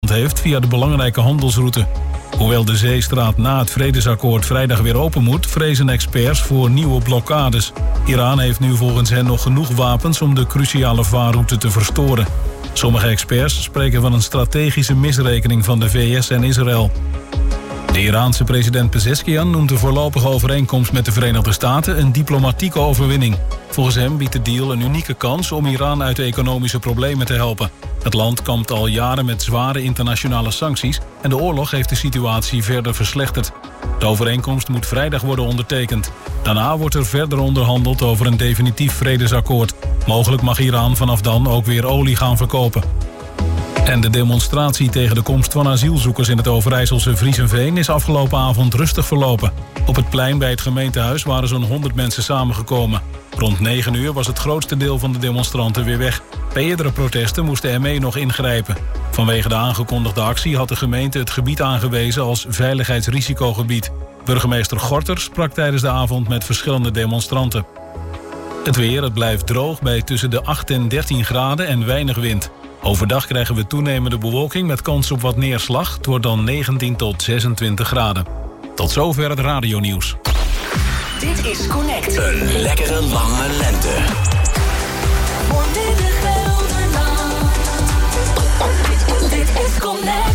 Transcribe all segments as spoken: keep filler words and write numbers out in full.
heeft via de belangrijke handelsroute. Hoewel de zeestraat na het vredesakkoord vrijdag weer open moet, vrezen experts voor nieuwe blokkades. Iran heeft nu volgens hen nog genoeg wapens om de cruciale vaarroute te verstoren. Sommige experts spreken van een strategische misrekening van de V S en Israël. De Iraanse president Pezeshkian noemt de voorlopige overeenkomst met de Verenigde Staten een diplomatieke overwinning. Volgens hem biedt de deal een unieke kans om Iran uit de economische problemen te helpen. Het land kampt al jaren met zware internationale sancties en de oorlog heeft de situatie verder verslechterd. De overeenkomst moet vrijdag worden ondertekend. Daarna wordt er verder onderhandeld over een definitief vredesakkoord. Mogelijk mag Iran vanaf dan ook weer olie gaan verkopen. En de demonstratie tegen de komst van asielzoekers in het Overijsselse Vriezenveen is afgelopen avond rustig verlopen. Op het plein bij het gemeentehuis waren zo'n honderd mensen samengekomen. Rond negen uur was het grootste deel van de demonstranten weer weg. Bij eerdere protesten moest de M E nog ingrijpen. Vanwege de aangekondigde actie had de gemeente het gebied aangewezen als veiligheidsrisicogebied. Burgemeester Gorter sprak tijdens de avond met verschillende demonstranten. Het weer, het blijft droog bij tussen de acht en dertien graden en weinig wind. Overdag krijgen we toenemende bewolking met kans op wat neerslag. Het wordt dan negentien tot zesentwintig graden. Tot zover het radionieuws. Dit is Connect. Een lekkere lange lente. Voor midden Gelderland. Dit is Connect.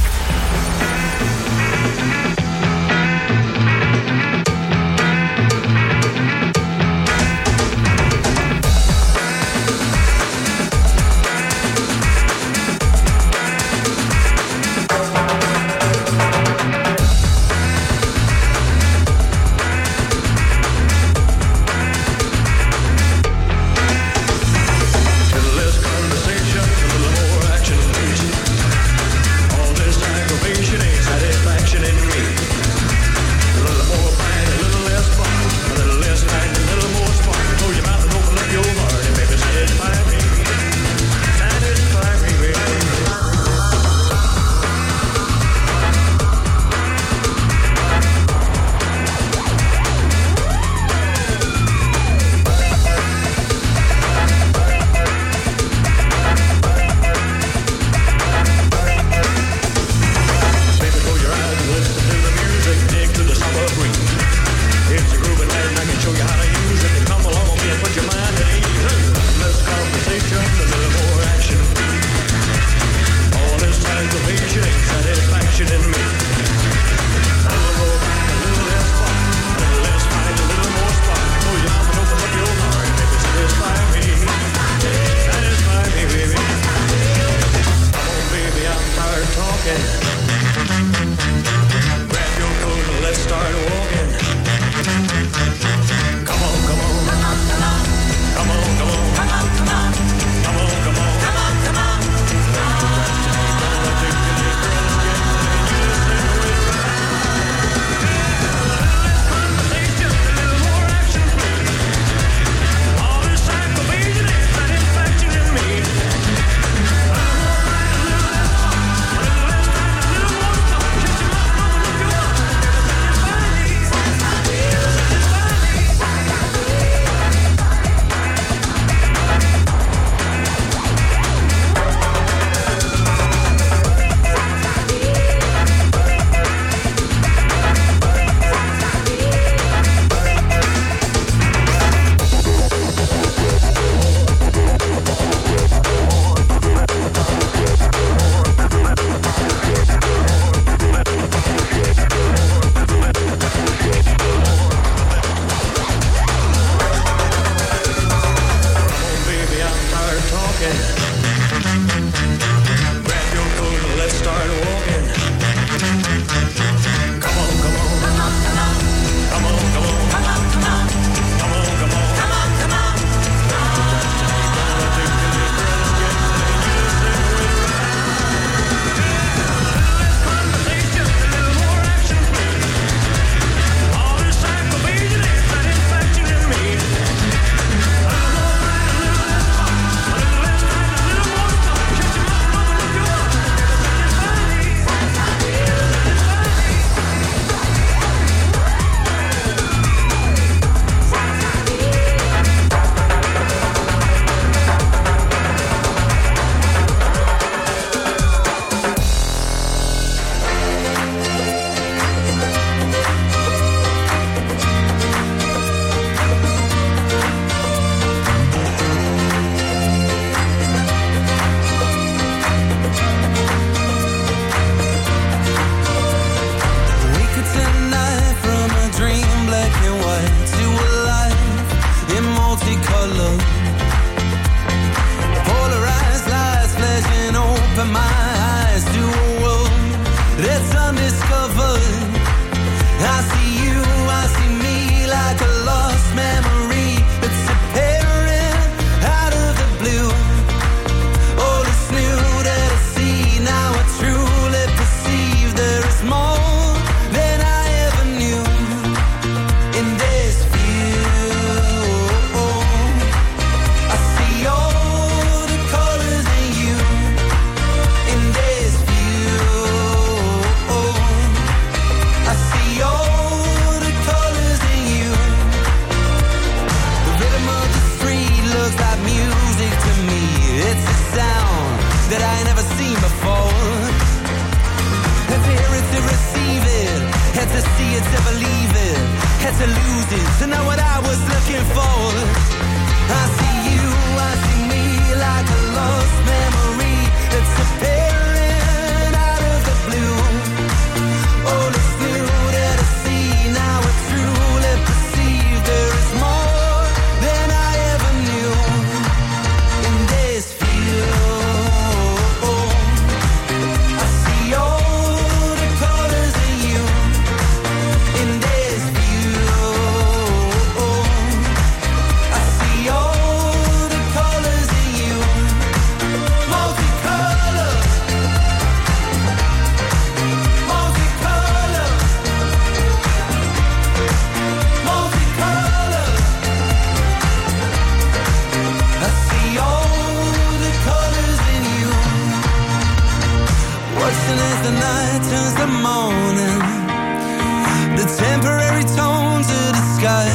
Watching as the night turns to morning, the temporary tones of the sky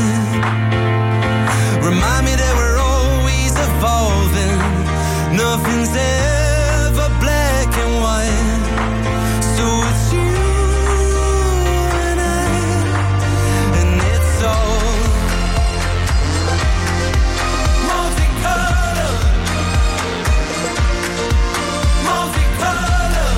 remind me that we're always evolving. Nothing's ever black and white. So it's you and I, and it's all multicolor, multicolor.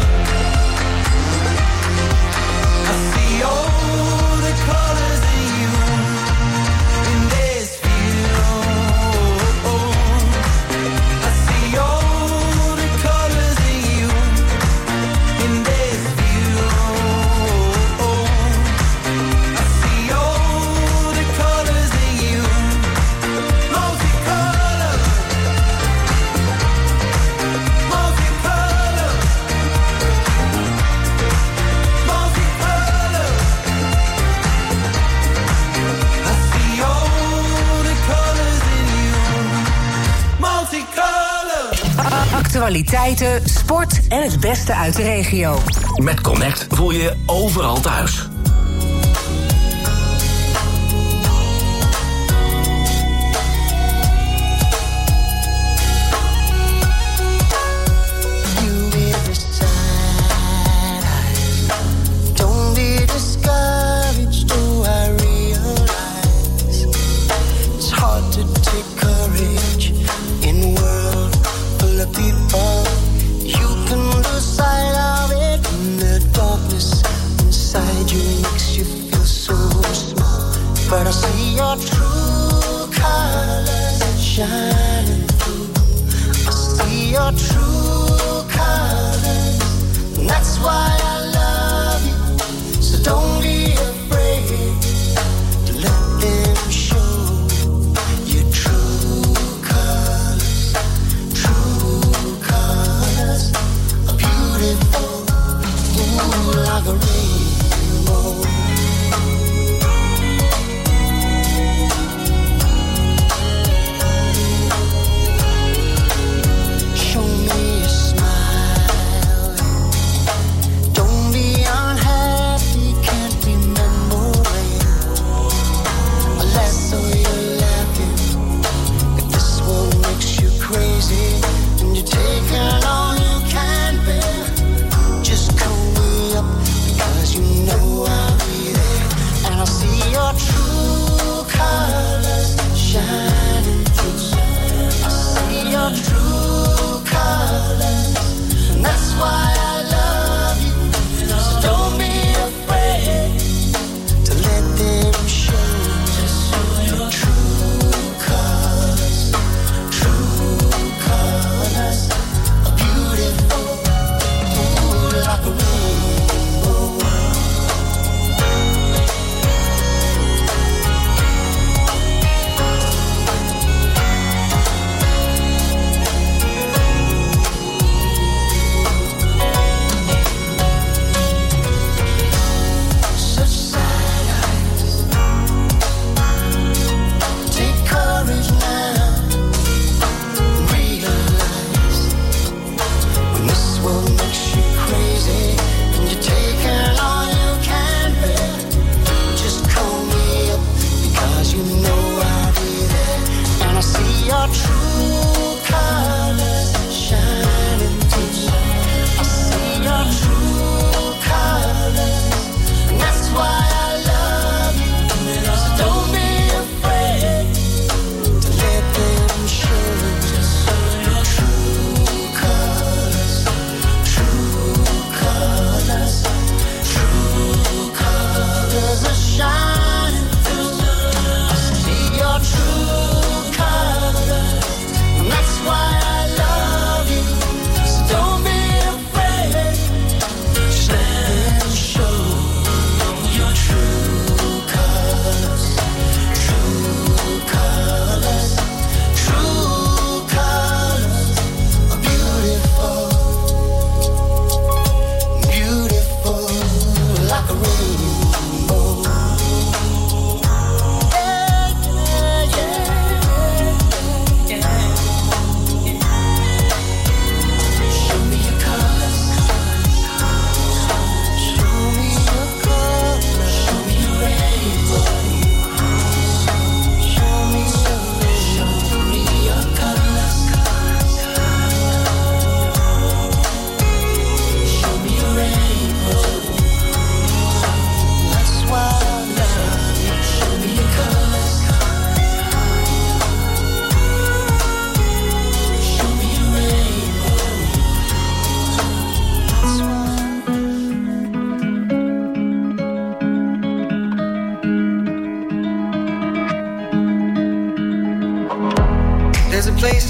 I see all the colors in you in this view. I see all the colors in you in this view. I see all the colors in you, multicolor, multicolor, multicolor. I see all the colors in you, multicolor. Actualiteiten, sport en het beste uit de regio. Met Connect voel je je overal thuis. You with the side eyes. Don't be discouraged, do I realize it's hard to take courage in a world full of people. You can lose sight of it, and the darkness inside you makes you feel so small. But I see your true colors shining through. I see your true colors, and that's why I love you. So don't be afraid to let them show your true colors. True colors are beautiful, ooh, like a rainbow. Show me a smile. Don't be unhappy, can't remember when. Unless so you're laughing. If this one makes you crazy, and you're taking all you can bear, just call me up, because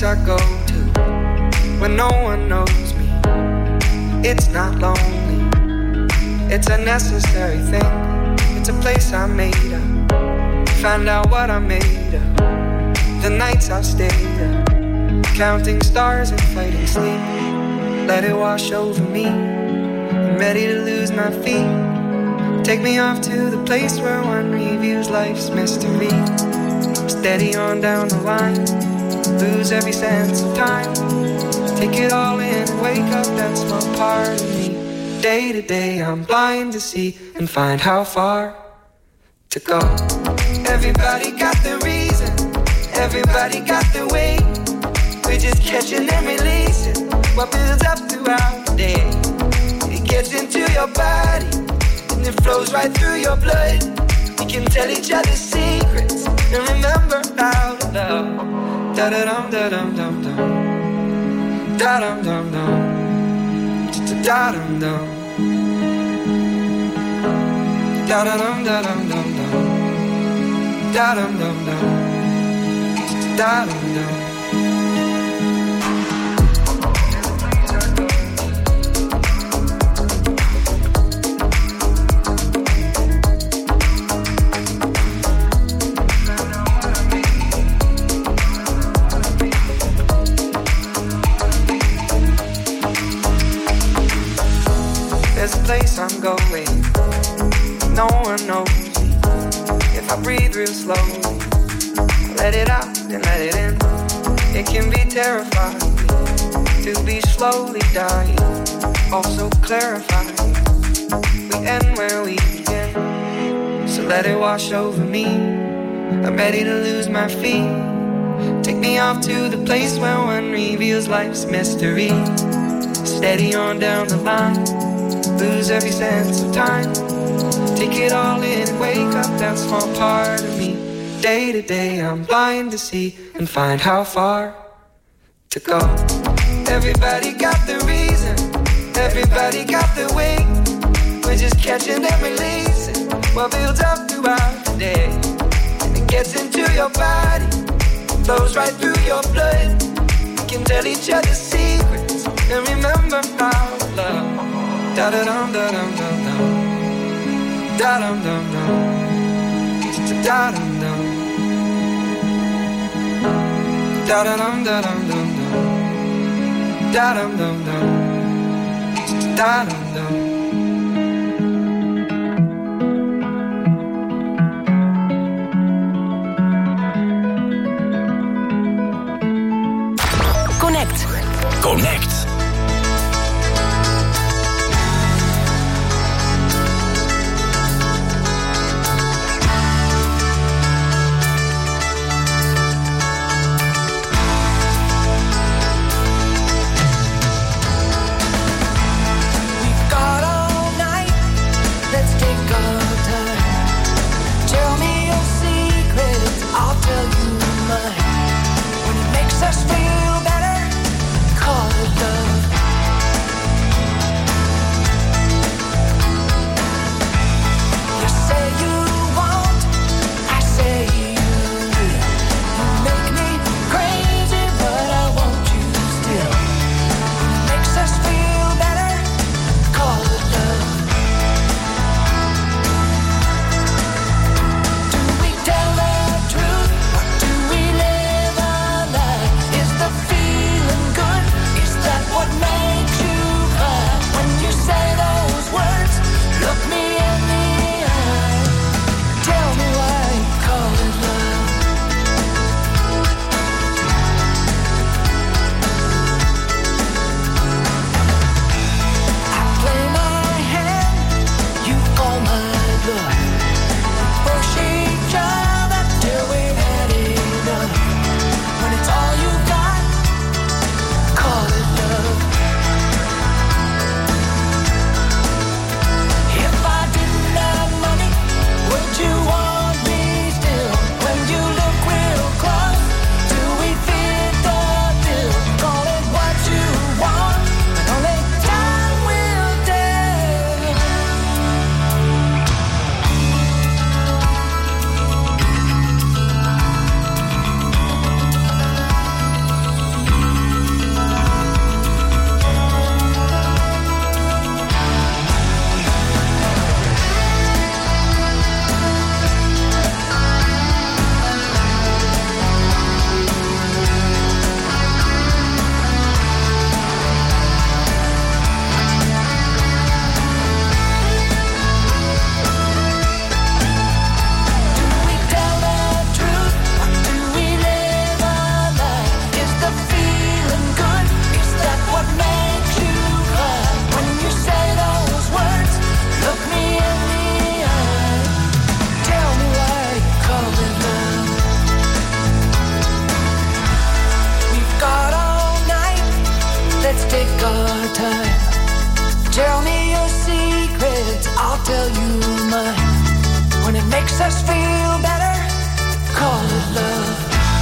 place I go to when no one knows me. It's not lonely, it's a necessary thing. It's a place I made up, find out what I made of. The nights I've stayed up, counting stars and fighting sleep. Let it wash over me, I'm ready to lose my feet. Take me off to the place where one reviews life's mystery. Steady on down the line, lose every sense of time. Take it all in and wake up that small part of me. Day to day I'm blind to see and find how far to go. Everybody got the reason, everybody got the way. We're just catching and releasing what builds up throughout the day. It gets into your body and it flows right through your blood. We can tell each other secrets and remember how to love. Da da dum da dum dum dum, da dum dum dum, da dum dum, da da dum da dum dum dum, da dum dum dum, da dum dum. There's a place I'm going, no one knows me. If I breathe real slowly, I let it out and let it in. It can be terrifying to be slowly dying, also clarifying. We end where we begin, so let it wash over me. I'm ready to lose my feet. Take me off to the place where one reveals life's mystery. Steady on down the line, lose every sense of time. Take it all in and wake up that small part of me. Day to day I'm blind to see and find how far to go. Everybody got the reason, everybody got the way. We're just catching and releasing what builds up throughout the day. And it gets into your body, flows right through your blood. We can tell each other secrets and remember how to love. Da da dum da dum dum dum, da dum dum dum, da dum dum, da da dum da dum dum dum, da dum dum dum, da dum dum. Connect. Connect. Got makes us feel better, call it love.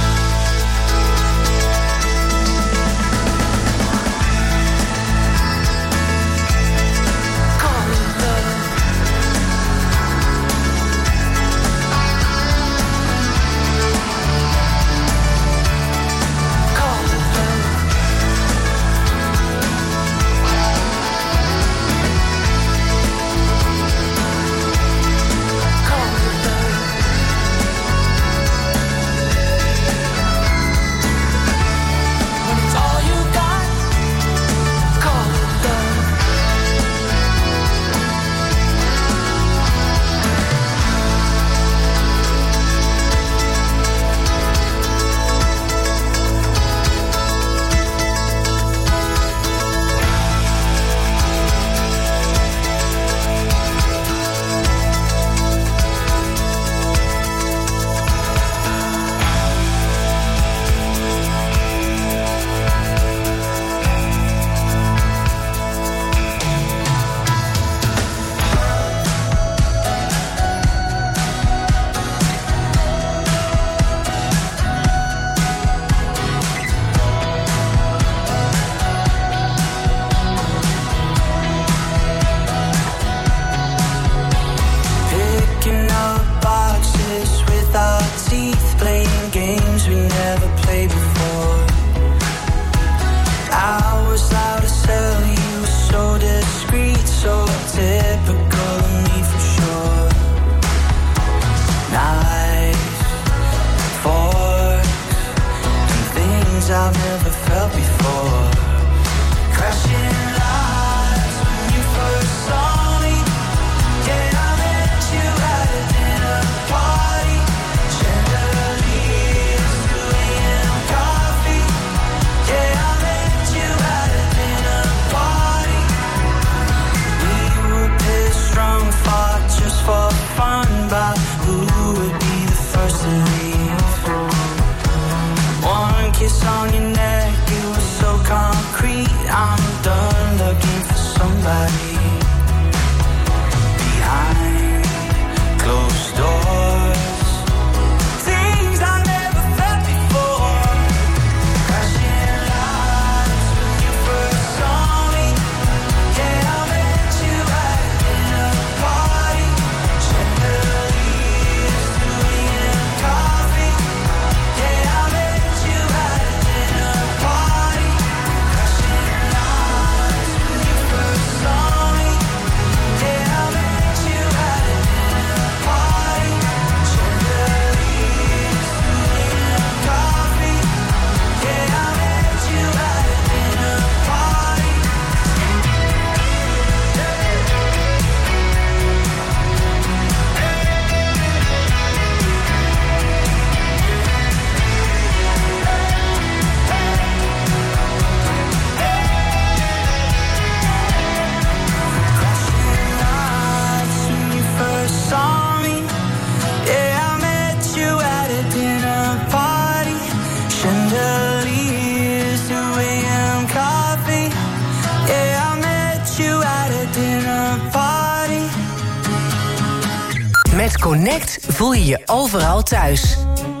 Met Connect voel je je overal thuis.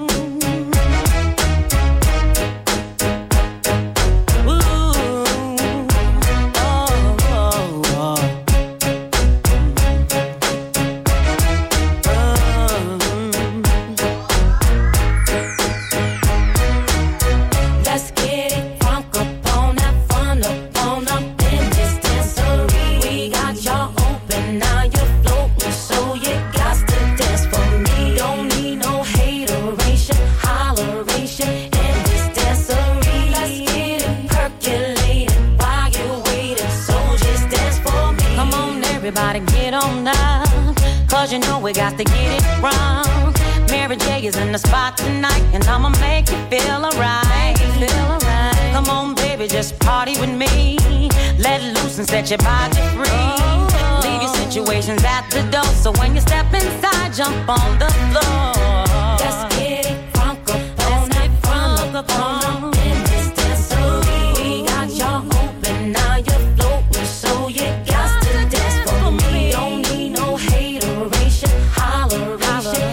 You know we got to get it wrong. Mary J is in the spot tonight, and I'ma make you feel alright. Feel alright. Come on, baby, just party with me. Let loose and set your body free. Oh. Leave your situations at the door, so when you step inside, jump on the floor. Let's get it frunk up on it, frunk up on in this dancery. We got y'all open, now you're floating, so you got to dance for me. Don't need no hateration, holleration.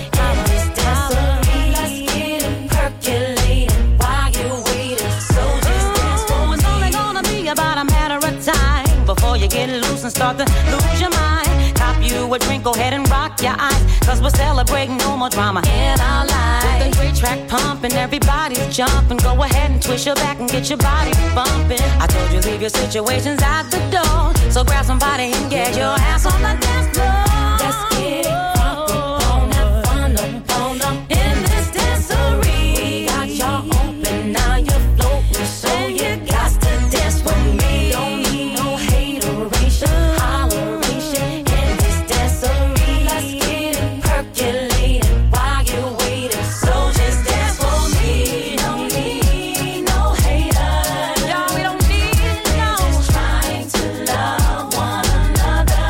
you a drink, go ahead and rock your eyes. Cause we're celebrating no more drama in our lives. With the great track pumping, everybody's jumping. Go ahead and twist your back and get your body bumping. I told you leave your situations at the door. So grab somebody and get your ass on the dance floor. Let's get it crunk up, have fun up, on up in this dancery. We got y'all open, now you're floating, so you got to dance with me. Don't need no hateration, holleration in this dancery. Let's get it percolating while you're waiting, so just dance for me. Don't need no haters, no, we don't need no. We're just trying to love one another.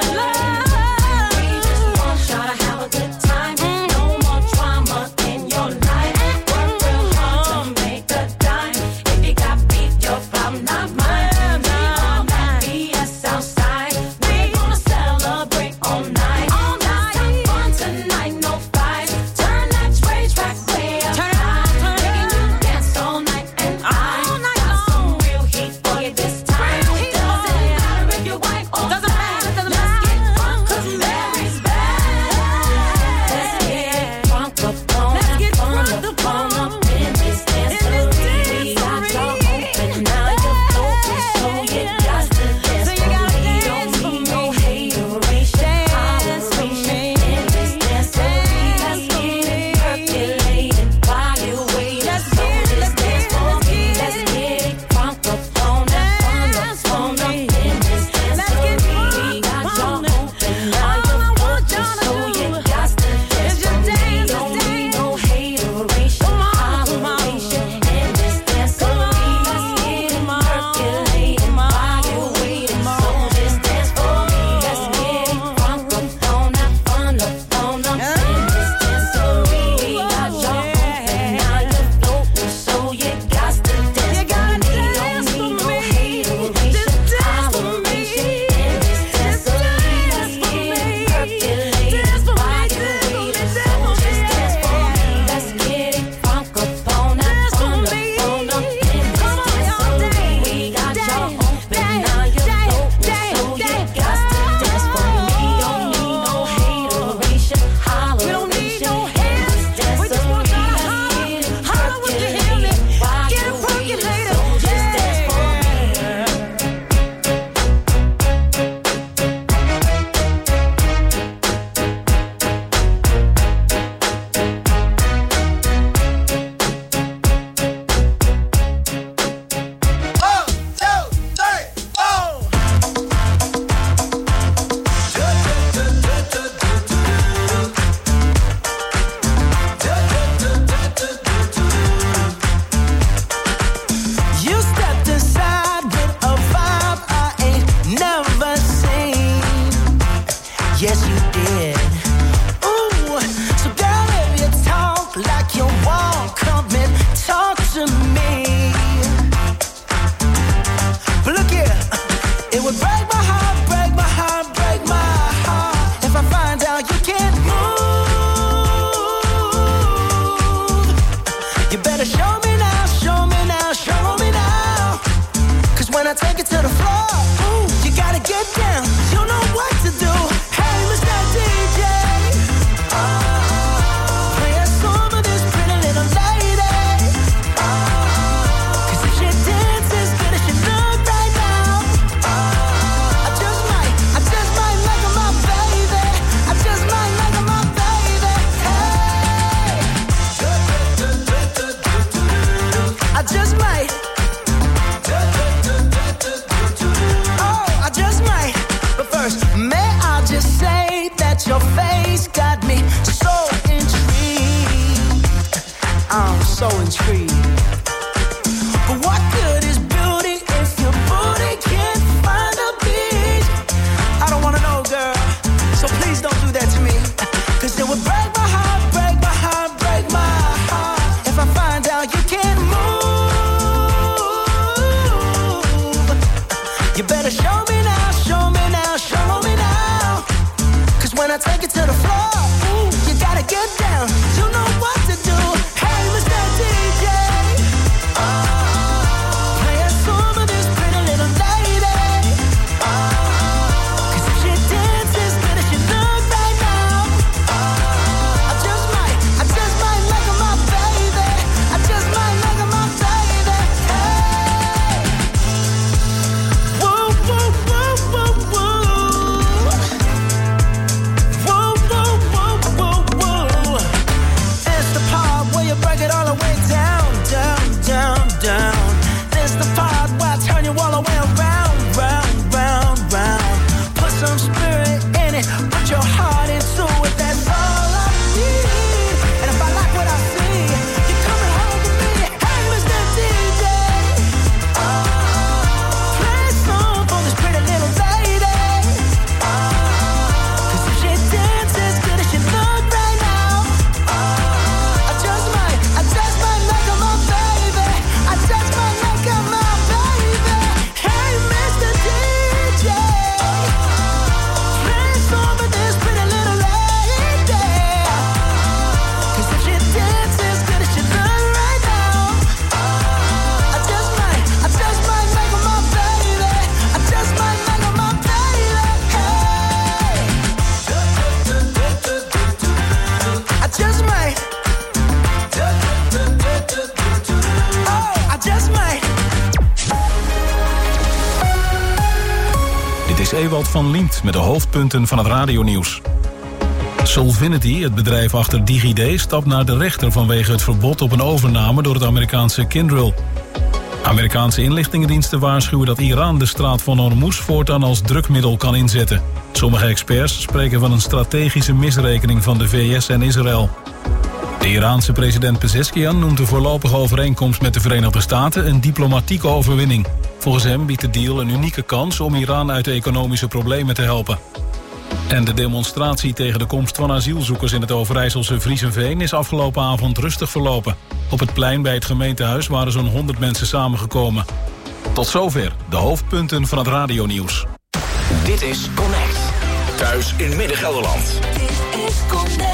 Love. We just want y'all to have a good time. No more drama in your life. Work real hard to make a dime. If you got beef, your problem, not mine. We on that B S outside. We gonna celebrate all night. All night. Have fun tonight, no fight. Turn that tray track way up high. Making you dance all night and I got some real heat for you this time. Doesn't matter if you're white or black. Let's get drunk 'cause Mary's back. Let's get drunk up on that fun up on up in this dancery. We got y'all open, now you're floating, so you got to dance for me. Don't need no hateration, holleration in this dancery. Let's get it percolating while you're waiting, so just dance for me. Let's get it drunk up on that fun up on up in this dancery. We got y'all open, now you're floating, so you got to dance for me. Don't need no hateration, holleration in this dancery. Let's get it percolating while you're waiting, so just dance for me. Let's get it drunk up on that fun up on up in this dancery. We got y'all open, now you're floating, so you got to dance for me. Don't need no hateration, holleration in this dancery. Let's get it percolating while you're waiting, so just dance for me. Let's get it drunk up on that fun up on up in this dancery. We got y'all open, now you're floating, so you got to dance for me. Don't need no hateration, holleration in this dancery. Let's get it percolating while you're waiting, so just dance for me. You stepped inside with a vibe I ain't never seen. Yes, you did. Ooh, so girl, if you talk like you want, come and talk to me. But look here, it would break my heart, break my heart, break my heart if I find out you can't move. You better show me now, show me now, show me now. 'Cause when I take it to the floor, ooh, you gotta get down. You know what to do. Hey, Mister D J, oh, play a song of this pretty little lady. Oh, 'cause if she dances as good as she look right now, oh, I just might, I just might like her, my baby. I just might like her, my baby. Hey, I just might. Oh, I just might. But first, may I just say that your face got me so intrigued. I'm so intrigued. But what good is beauty if your booty can't find a beat? I don't wanna know, girl. So please don't do that to me. 'Cause it would break my heart, break my heart, break my heart if I find out you can't move. You better show me now, show me now, show me now. 'Cause when I take it to the floor, ooh, you gotta get down. You know what to do. Hey, Mister D J, oh, play a song of this pretty little lady. Oh, 'cause if she dances as good as she looks it, in it. Put your heart into it, that's all I need. And if I like what I see, you're coming home with me. Hey, Mister D J, oh, play a song for this pretty little lady. Oh, 'cause if she dances as good as she look right now, oh, I just might, I just might make her my baby. I just might make her my baby. Hey, Mister D J, play a song for this pretty little lady. 'Cause if she dances as good as she look right now, I just might, I just might make her my baby. I just might make her my baby. Hey, I just might. Oh, I just might. Dit is Ewald van Liemt met de hoofdpunten van het radionieuws. Solvinity, het bedrijf achter DigiD, stapt naar de rechter vanwege het verbod op een overname door het Amerikaanse Kyndryl. Amerikaanse inlichtingendiensten waarschuwen dat Iran de straat van Hormuz voortaan als drukmiddel kan inzetten. Sommige experts spreken van een strategische misrekening van de V S en Israël. De Iraanse president Pezeshkian noemt de voorlopige overeenkomst met de Verenigde Staten een diplomatieke overwinning. Volgens hem biedt de deal een unieke kans om Iran uit de economische problemen te helpen. En de demonstratie tegen de komst van asielzoekers in het Overijsselse Vriezenveen is afgelopen avond rustig verlopen. Op het plein bij het gemeentehuis waren zo'n honderd mensen samengekomen. Tot zover de hoofdpunten van het radionieuws. Dit is Connect. Thuis in Midden-Gelderland. Dit is Connect.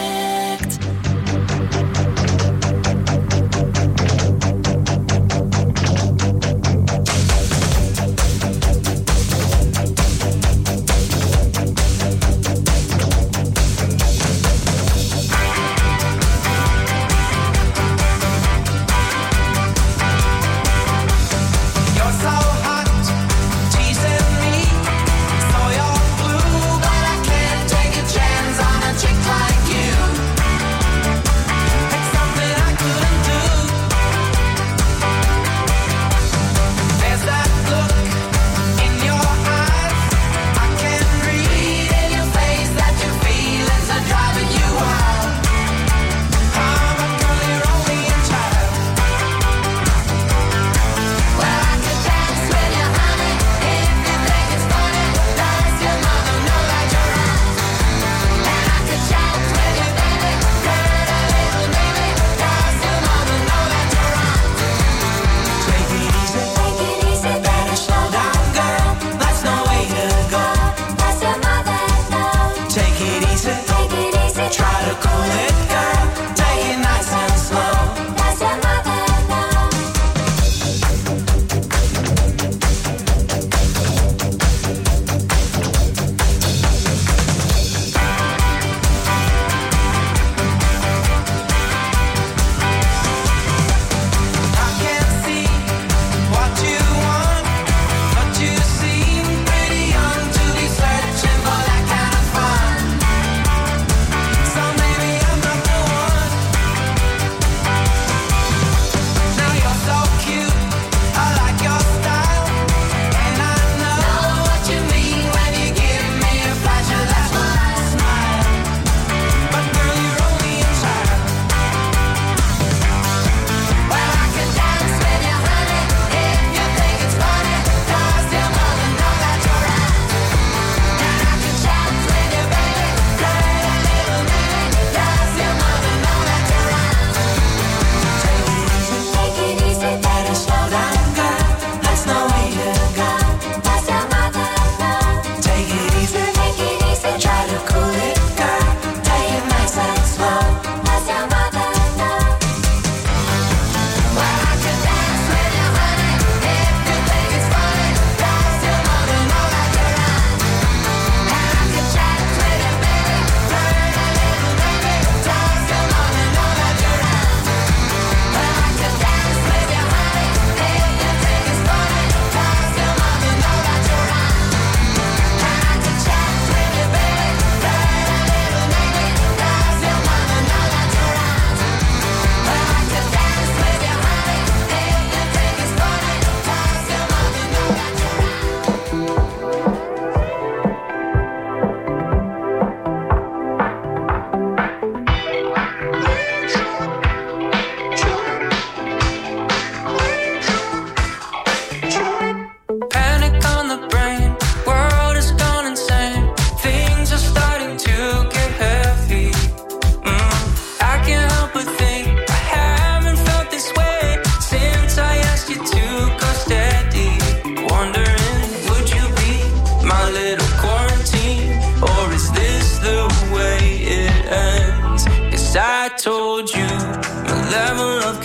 You're so hot, teasing me. So you're blue, but I can't take a chance on a chick like you.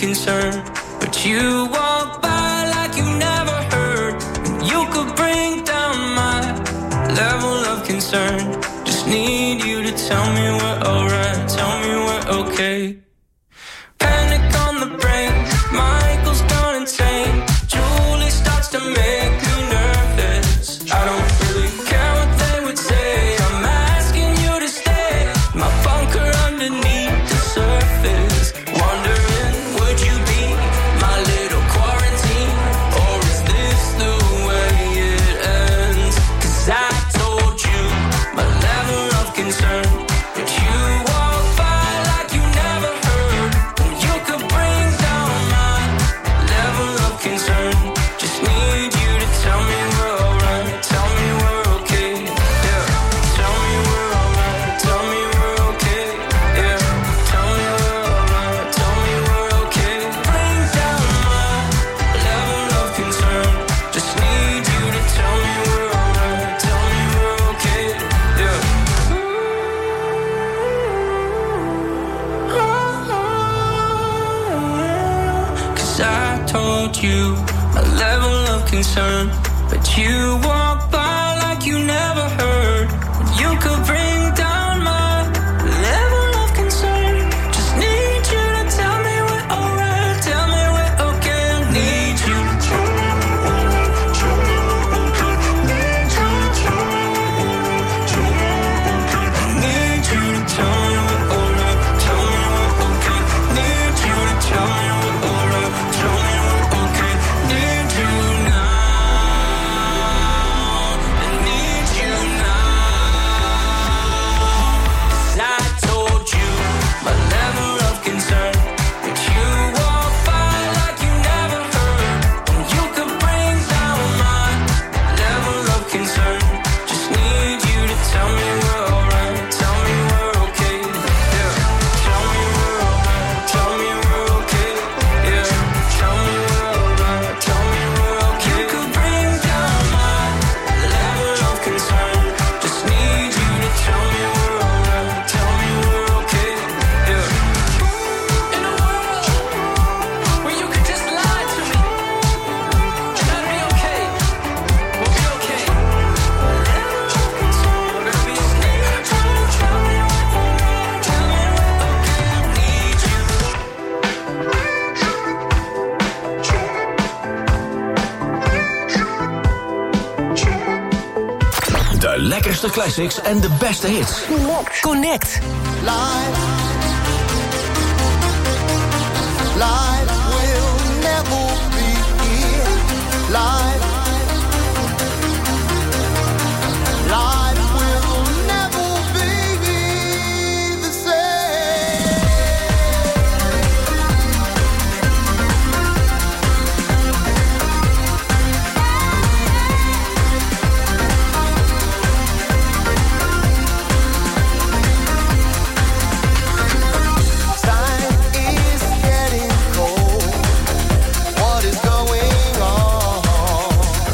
concern. But you walk by like you never heard. You could bring down my level of concern. Just need you to tell me we're alright, tell me we're okay. Panic on the brain, Michael's gone insane. Julie starts to make me nervous. I don't really care what they would say. I'm asking you to stay. My bunker underneath the surface. Wondering, would you be my little quarantine? Or is this the way it ends? 'Cause I told you my level of concern. But you walk by like you never heard. And you could bring down my level of concern. Just need you to tell me we're alright. Tell me we're okay. Yeah. Tell me we're alright. Tell me we're okay. Yeah. Tell me we're alright. Tell me we're okay. Bring down my level of concern. Just need you to tell me we're alright. Tell me we're okay. Yeah. 'Cause I told you a level of concern, but you walk by like you never heard. You could bring down my level of concern. Just need you to tell me we're alright. Tell me we're okay. I need you to tell me we're alright. Tell me we're okay. Need you to tell me we're alright. Tell me we're okay. I need you to tell me we're alright. Tell me we're okay. Need you to tell me we're alright. Tell me we're okay. Need you now. I need you now. 'Cause I told you my level of concern. But you walk by like you never heard. And you could bring down my level of concern. Just need you to tell me we're alright. Tell me we're okay. Yeah. Tell me we're alright. Tell me we're okay. Yeah. Tell me we're alright. Tell me we're okay. You could bring down my level of concern. Just need you to tell me we're alright. Tell me we're okay. Yeah. In a world where you could just lie to me and I'd be okay. We'll be okay. We're gonna be okay. Tell me, tell me we're alright. Tell me we're okay. I need you. De lekkerste classics en de beste hits. Connect. Life, life will never be here. Life, life will never be the same. Time is getting cold. What is going on?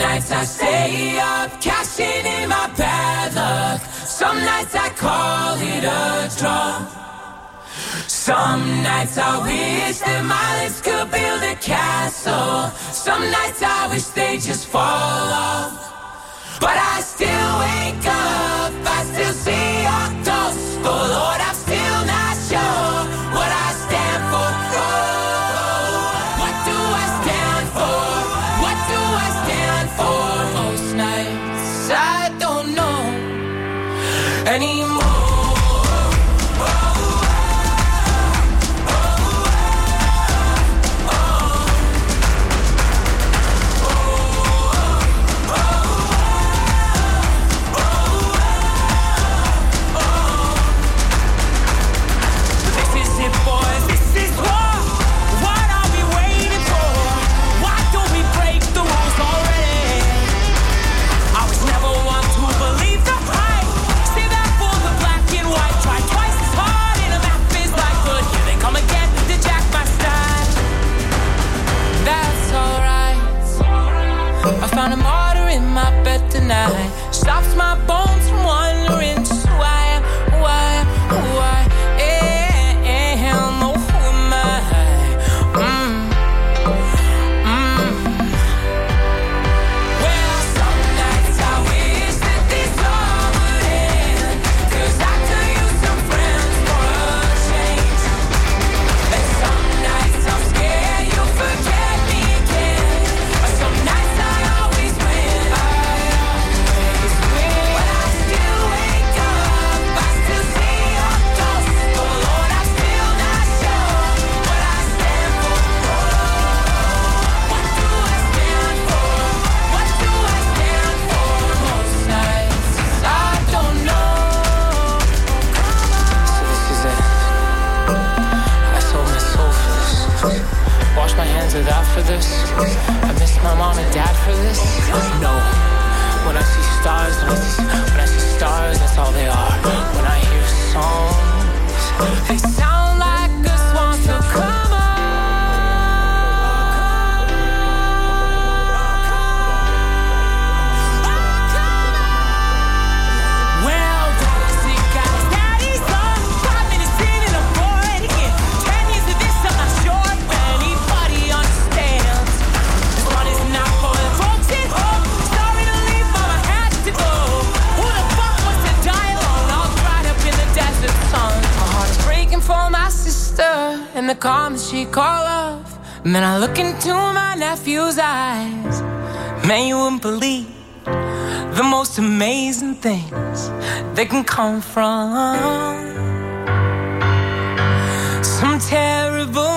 nights I stay up, cashing in my bad luck. Some nights I call it a draw. Some nights I wish that my lips could build a castle. Some nights I wish they just fall off. But I still wake up, I still see your ghost. Oh Lord, I'm still not sure what I stand for. Oh, what do I stand for? What do I stand for? Most nights I don't know anymore. Found a martyr in my bed tonight. Stops my bones from wandering. Just who I am, who I am, who I am. Oh, who am I? Mm. Mm. Well, some nights I wish that this all would end, 'cause I could use some friends for a change. And some nights I'm scared you'll forget me again. Some nights I for this. I miss my mom and dad for this. No. When I see stars, when I see, when I see stars, that's all they are. When I hear songs, they sound like a swan. So come on. Well, toxic guys, daddy's son. Five minutes in and I'm bored again. Ten years of this, I'm not sure. For my sister and the calm that she call off. And then I look into my nephew's eyes. Man, you wouldn't believe the most amazing things that can come from some terrible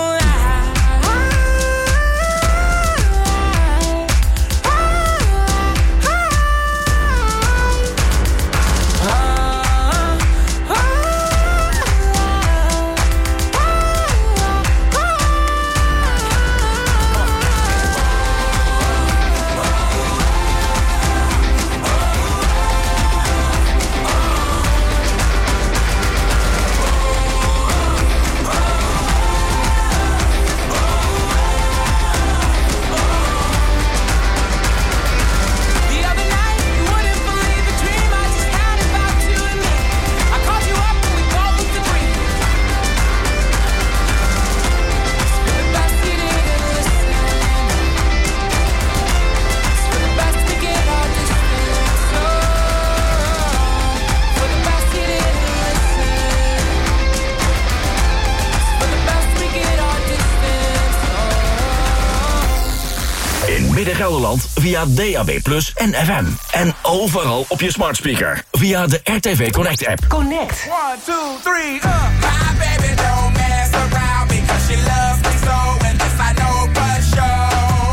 Gelderland via D A B plus, en F M. En overal op je smart speaker via de R T V Connect app. Connect. one, two, three, uh. My baby don't mess around because she loves me so, and this I know for sure.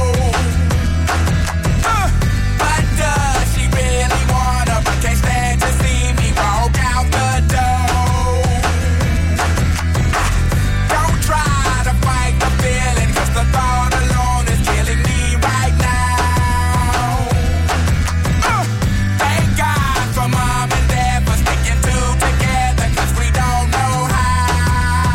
Uh, but does she really wanna, but can't stand to see me walk out the door? Don't try to fight the feeling, 'cause the thought alone is killing me right now. Mom and dad for sticking two together, 'cause we don't know how.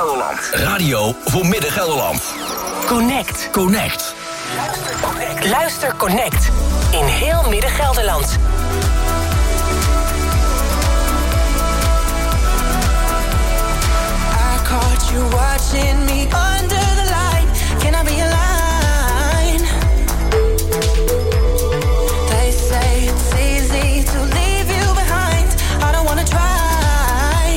Midden-Gelderland. Radio voor Midden-Gelderland. Connect. Connect. Luister Connect. In heel Midden-Gelderland. I caught you watching me under the light. Can I be a line? They say it's easy to leave you behind. I don't wanna try.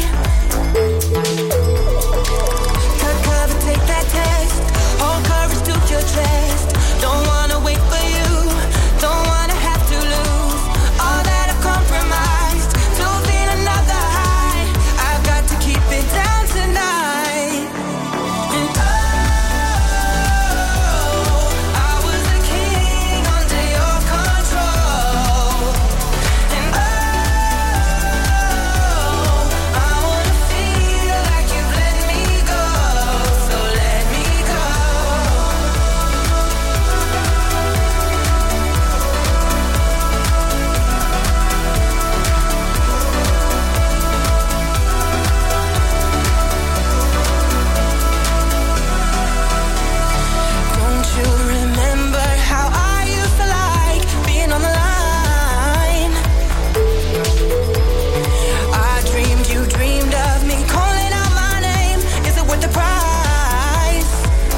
Cut cover, take that test. Hold courage to your chest. Don't wanna wait for you. Don't wanna have to lose all that I've compromised to feel another high. I've got to keep it down tonight. And oh, I was the king under your control. And oh, I wanna feel like you've let me go. So let me go. Don't you remember how I used to like being on the line? I dreamed you dreamed of me calling out my name. Is it worth the price?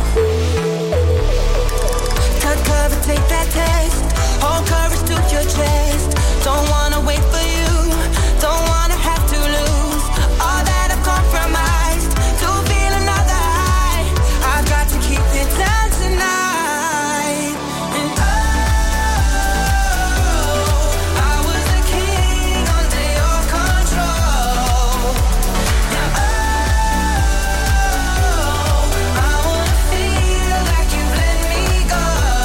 Cut cover, take that test. Hold courage to your chest. Don't wanna wait for you. Don't wanna have to lose all that I've compromised to feel another high. I've got to keep it down tonight. And oh, I was the king under your control. And oh, I wanna feel like you've let me go.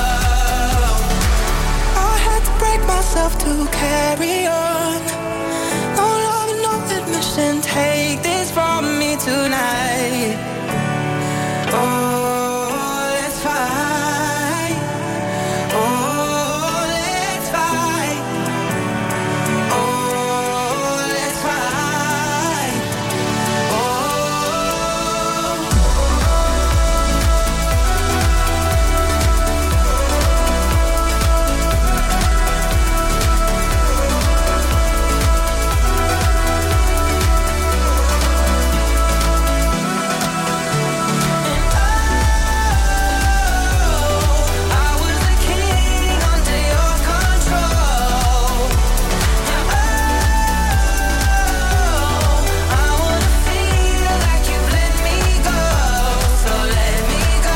I had to break myself to carry on. No love and no admission. Take this from me tonight. Oh, let's fight. Oh, let's fight. Oh, let's fight. Oh. I was the king under your control. And oh, I wanna feel like you've let me go. So let me go.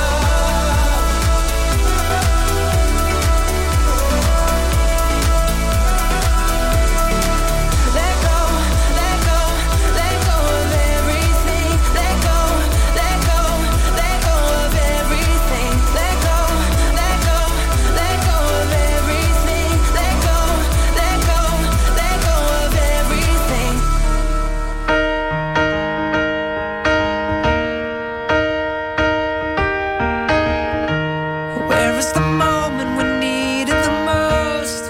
Let go, let go, let go of everything. Let go, let go, let go of everything. Let go, let go, let go of everything. Let go, let go, let go of everything. Where is the moment we needed the most?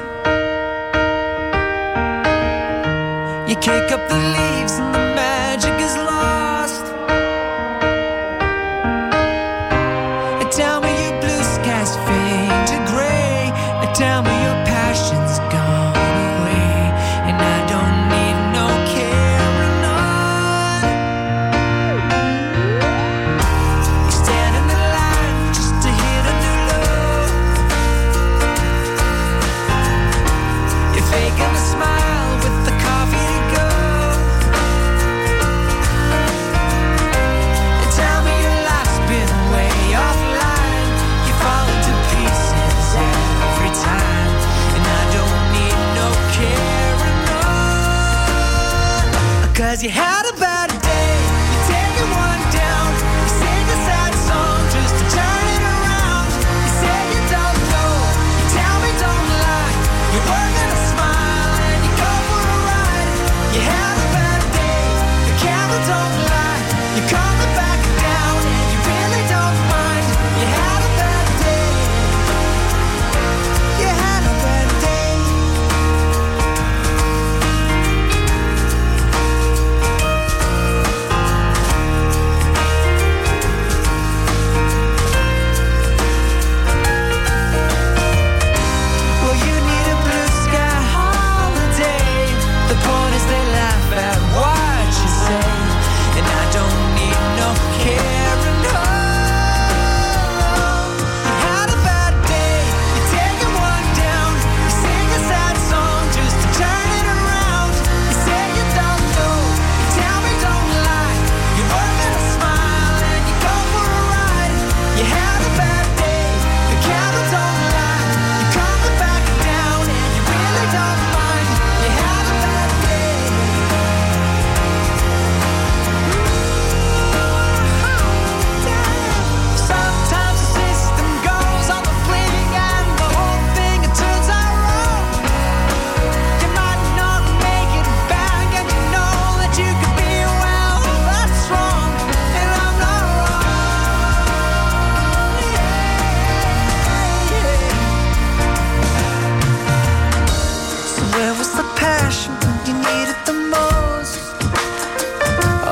You kick up the leaves and the magic is lost. And tell me your blue skies fade to gray. And tell me your passion's gone away. And I don't need no carrying on. You stand in the line just to hit a new low. You're faking a smile with the coffee to go. And tell me your life's been way offline. You fall into pieces every time. And I don't need no carrying on. 'Cause you had a bad